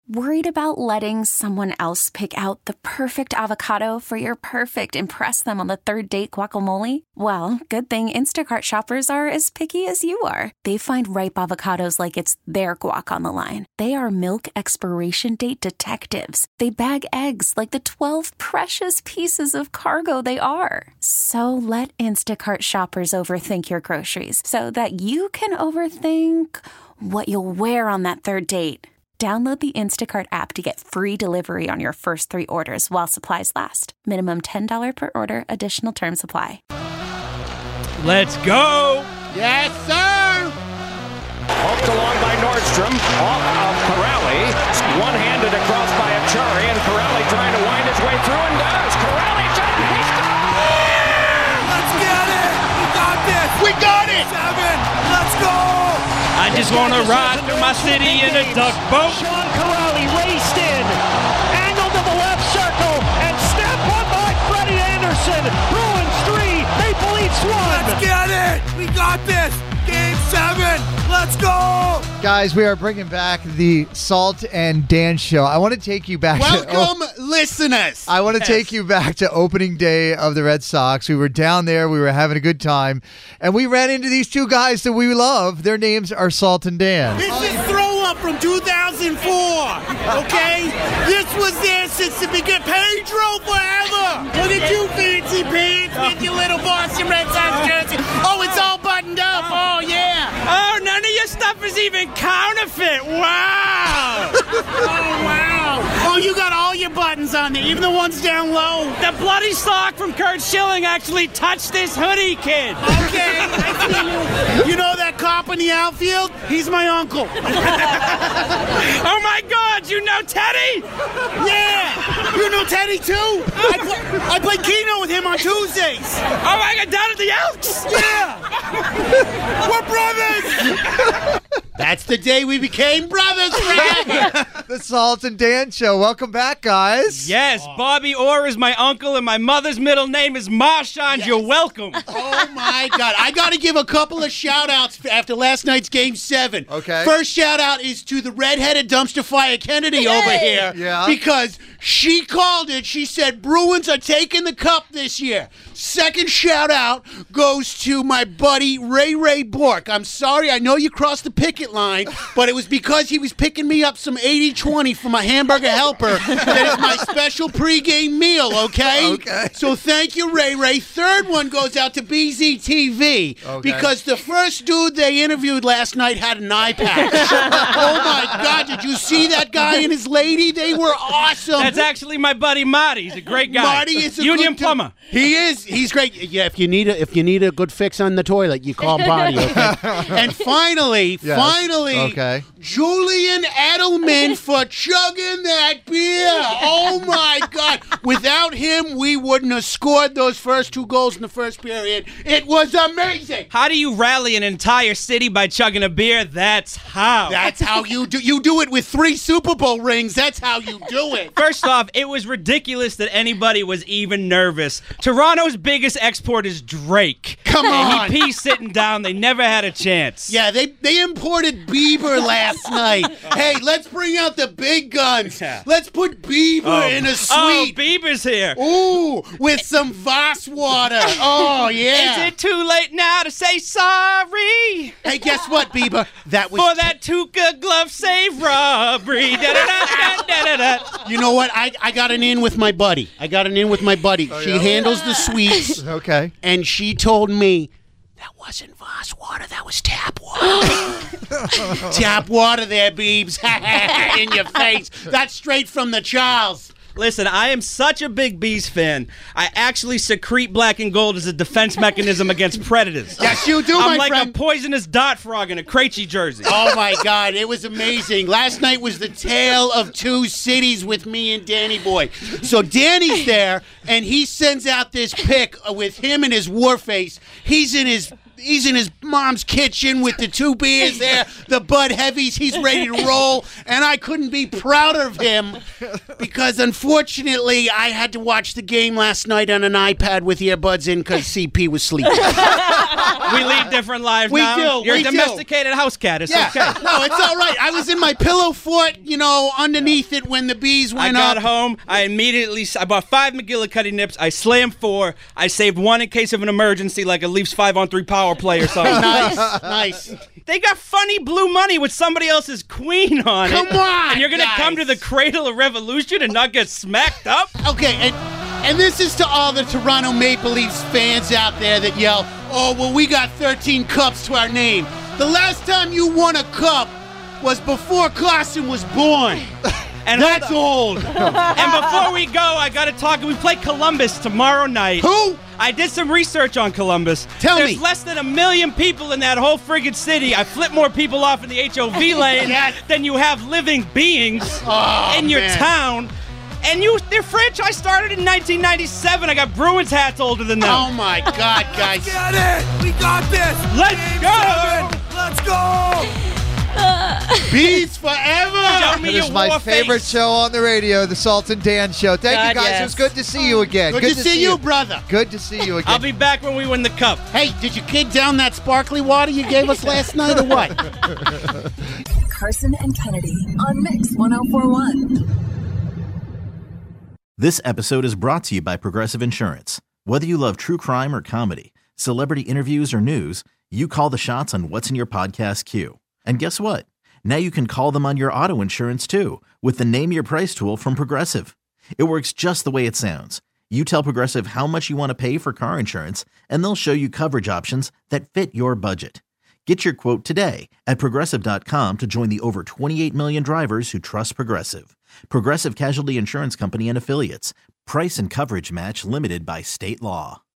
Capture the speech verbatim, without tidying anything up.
Worried about letting someone else pick out the perfect avocado for your perfect impress them on the third date guacamole? Well, good thing Instacart shoppers are as picky as you are. They find ripe avocados like it's their guac on the line. They are milk expiration date detectives. They bag eggs like the twelve precious pieces of cargo they are. So let Instacart shoppers overthink your groceries so that you can overthink what you'll wear on that third date. Download the Instacart app to get free delivery on your first three orders while supplies last. Minimum ten dollars per order. Additional terms apply. Let's go! Yes, sir! Poked along by Nordstrom. Off of Corrali. One-handed across by Achari, and Corrali trying to wind his way through and does. Corrali shot! He scores! Let's get it! We got this! We got it! Seven! Let's go! I just want to ride through my city in a duck boat. Sean Corrali raced in, angled to the left circle, and snap one by Freddie Anderson. Bruins three, Maple Leafs one. Let's get it! We got this! Game seven! Let's go! Guys, we are bringing back the Salt and Dan show. I want to take you back Welcome, to... Oh, listeners! I want to yes. take you back to opening day of the Red Sox. We were down there. We were having a good time. And we ran into these two guys that we love. Their names are Salt and Dan. This is throw up from two thousand four, okay? This was there since the beginning. Pedro forever! Look at you, fancy pants, with your little Boston Red Sox jersey. Oh, it's all buttoned up. Oh, yeah. Oh, none of your stuff is even counterfeit. Wow! Oh, wow. Oh, you got all your buttons on there, even the ones down low. The bloody sock from Kurt Schilling actually touched this hoodie, kid. Okay, I see you. You know that cop in the outfield? He's my uncle. Oh, my God, you know Teddy? Yeah. You know Teddy, too? I, play, I played Keno with him on Tuesdays. Oh, my God, down at the Elks? Yeah. We're brothers. That's the day we became brothers, Fred. The Salt and Dan show. Welcome back, guys. Yes, Bobby Orr is my uncle, and my mother's middle name is Marchand. Yes. You're welcome. Oh, my God. I got to give a couple of shout-outs after last night's Game seven. Okay. First shout-out is to the redheaded dumpster fire Kennedy Yay. over here. Yeah. Because she called it. She said Bruins are taking the cup this year. Second shout-out goes to my buddy Ray Ray Bork. I'm sorry. I know you crossed the picket line, but it was because he was picking me up some eighty twenty from a hamburger helper that is my special pregame meal, okay? Okay. So thank you, Ray Ray. Third one goes out to B Z T V okay. because the first dude they interviewed last night had an eye patch. Oh, my God. Did you see that guy and his lady? They were awesome. That's actually my buddy Marty. He's a great guy. Marty is a Union good plumber. He is. He's great. Yeah, if you need a if you need a good fix on the toilet, you call Marty. Okay? And finally, yes. finally, okay. Julian Edelman for chugging that beer. Oh my God! Without him, we wouldn't have scored those first two goals in the first period. It was amazing. How do you rally an entire city by chugging a beer? That's how. That's how you do. You do it with three Super Bowl rings. That's how you do it. First off, it was ridiculous that anybody was even nervous. Toronto's biggest export is Drake. Come on. And he pees sitting down. They never had a chance. Yeah, they, they imported Bieber last night. Hey, let's bring out the big guns. Yeah. Let's put Bieber oh. in a Oh, suite. Bieber's here. Ooh, with some Voss water. Oh, yeah. Is it too late now to say sorry? Hey, guess what, Bieber? That was For that Tuca glove save robbery. Da, da, da, da, da, da. You know what? I, I got an in with my buddy. I got an in with my buddy. Oh, she yeah? handles the suites. Okay. And she told me, that wasn't Voss water, that was tap water. Tap water there, Beebs. In your face. That's straight from the Charles. Listen, I am such a big Bees fan. I actually secrete black and gold as a defense mechanism against predators. Yes, you do, I'm my like friend. a poisonous dot frog in a Krejci jersey. Oh, my God. It was amazing. Last night was the tale of two cities with me and Danny Boy. So Danny's there, and he sends out this pic with him and his war face. He's in his He's in his mom's kitchen with the two beers there, the Bud Heavies. He's ready to roll, and I couldn't be prouder of him because, unfortunately, I had to watch the game last night on an iPad with earbuds in because C P was sleeping. We lead different lives We now. do, You're we a do. domesticated house cat. It's Yeah, okay. no, it's all right. I was in my pillow fort, you know, underneath it when the bees I went got up. home. I immediately I bought five McGillicuddy nips. I slammed four. I saved one in case of an emergency, like a Leafs five-on-three power play or something. Nice, nice. They got funny blue money with somebody else's queen on Come it. on, And you're gonna guys. come to the cradle of revolution and not get smacked up? Okay, and and this is to all the Toronto Maple Leafs fans out there that yell, "Oh, well, we got thirteen cups to our name." The last time you won a cup was before Carson was born. And That's old. And before we go, I gotta talk. We play Columbus tomorrow night. Who? I did some research on Columbus. Tell There's me. less than a million people in that whole friggin' city. I flip more people off in the H O V lane Yes. than you have living beings Oh, in your man. town. And you, their franchise started in nineteen ninety-seven. I got Bruins hats older than them. Oh my God, guys! Get it! We got this! Let's Game go! seven. Let's go! Bees forever. Show me It your is my war favorite face. show on the radio, the Salt and Dan Show. Thank you, God, guys. yes. It was good to see you again. Good, to, see, you, brother. Good to see you again. I'll be back when we win the cup. Hey, did your kid down that sparkly water you gave us last night, or what? Carson and Kennedy on Mix ten forty-one. This episode is brought to you by Progressive Insurance. Whether you love true crime or comedy, celebrity interviews or news, you call the shots on what's in your podcast queue. And guess what? Now you can call them on your auto insurance too with the Name Your Price tool from Progressive. It works just the way it sounds. You tell Progressive how much you want to pay for car insurance, and they'll show you coverage options that fit your budget. Get your quote today at Progressive dot com to join the over twenty-eight million drivers who trust Progressive. Progressive Casualty Insurance Company and Affiliates. Price and coverage match limited by state law.